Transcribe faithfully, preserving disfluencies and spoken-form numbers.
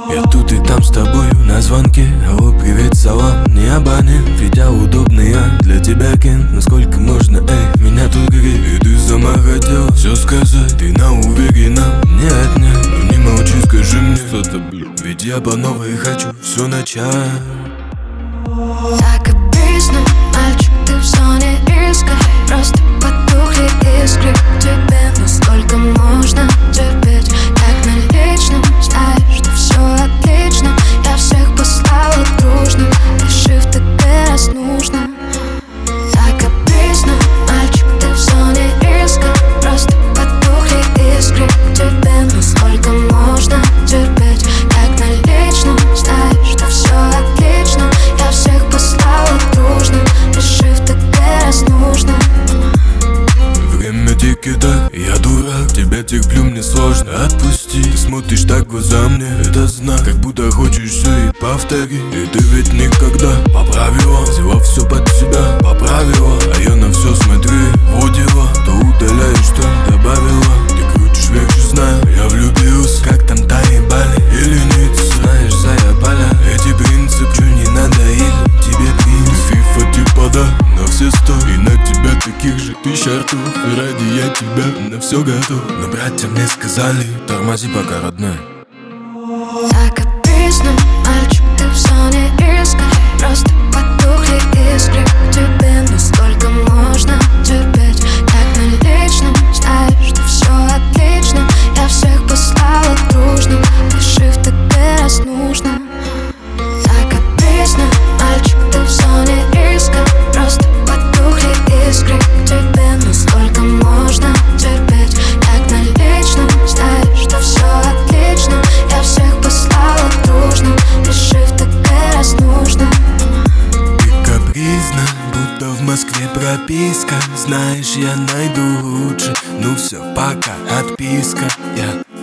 Я тут и там с тобою на звонке. Алло, привет, салам, не абонент. Ведь я удобный, я для тебя кент. Насколько можно, эй, меня тут греет. И ты сама хотела все сказать. Ты на уверена, не отнять. Ну не молчи, скажи мне что-то, блин. Ведь я по новой хочу все начать. Так обидно, мальчик, ты в зоне риска. Просто потухли искры в тебе. Но сколько можно терпеть, как на личном. Знаешь, что все отлично. Я всех послала дружно, решив так раз нужно. Так обидно, мальчик, ты в зоне риска. Просто потухли искры в тебе. Но сколько можно терпеть, как на личном. Знаешь, что все отлично. Я всех послала дружно, решив так раз нужно. Время тики-так, я дурак. Тебя терплю, мне сложно отпусти. Ты смотришь так в глаза мне, это знак. Как будто хочешь все и повтори. И ты ведь никогда поправила, взяла все под себя, поправила. А я на все смотри, водила. То удаляешь, то добавила. Ты крутишь вещи, знаю, я влюбился. Как там Бали или нет, знаешь, заебали эти принципы, что не надоели тебе принцип. Фифа типа да, на все сто. И на тебя таких же тысяча ртов. И ради я тебя на все готов. Но братья мне сказали, тормози пока, родная. Так обидно, мальчик, ты в зоне риска. Просто потухли искры в тебе. Но сколько можно терпеть, как на личном. Знаешь, что все отлично. Я всех послала дружно, решив так раз нужно. Так обидно, мальчик, ты в зоне риска. Просто потухли искры в тебе. Но сколько можно терпеть, как на личном. Знаешь, что все отлично. Я всех послала дружно, решив так раз нужно. Ты капризна, будто в Москве прописка. Знаешь, я найду лучше. Ну все, пока, отписка. Я